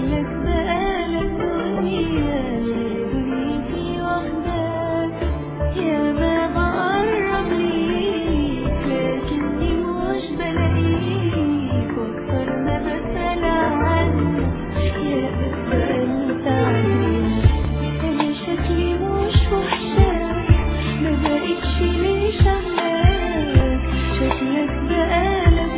شكلك بقالك دنيتي واخداك، يا ما بقرب ليك لكني مش بلاقيك، واكتر ما بسأل عنك يا بسألت عليك. انا شكلي مش وحشاك، ما بقتش ليه شغلاك، شكلك بقالك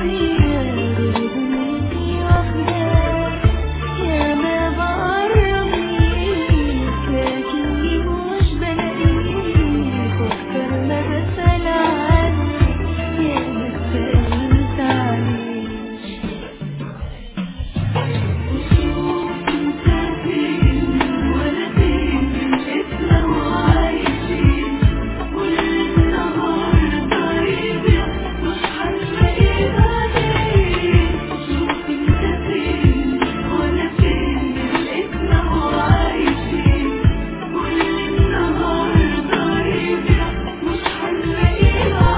دنيتي واخداك، يا ما بقرب ليك لكني مش بلاقيك، واكتر ما بسأل عنك يا ما سألت عليك. وشوف انت فين وانا فين، اسمع وعايشين، كل النهارده يضيع مش هنلاقي بعدين. شوف انت فين وانا فين، اسمع وعايشين، كل النهارده يضيع مش هنلاقي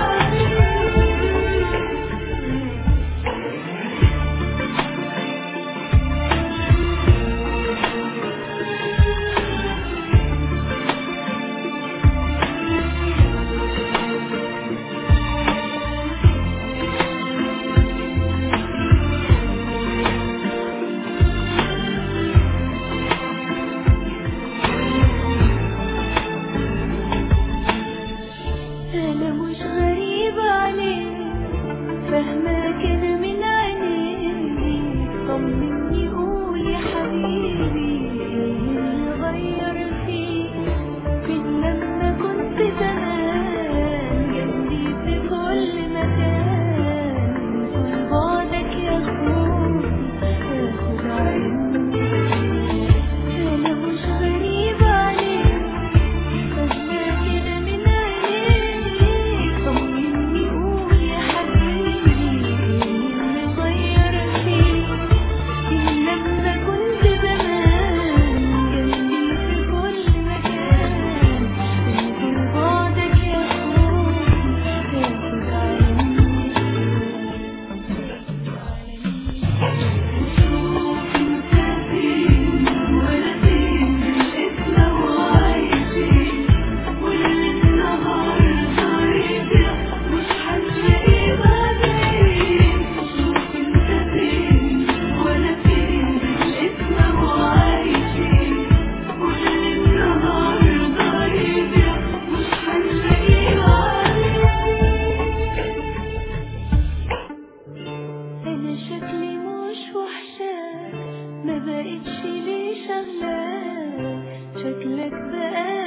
أنا مش غريبة عليك، فاهماك أنا من عينيك، طمني قول يا حبيبي إيه اللي غير فيك، فين لما كنت زمان جنبي في كل مكان، طول بعدك يا خوفي تاخد عيني. أنا مش غريبة عليك، فاهماك أنا من عينيك، طمني قول يا حبيبي إيه اللي غير فيك، فين لما كنت زمان جنبي في كل مكان، طول بعدك يا خوفي تاخد عيني. وشوف انت فين وانا فين، اسمع وعايشين، كل النهارده يضيع مش هنلاقي بعدين. شوف انت فين وانا فين، اسمع وعايشين، كل النهارده يضيع مش هنلاقي بعدين. انا شكلي مش وحشاك، ما بقتش ليه شغلاك، شكلك بقى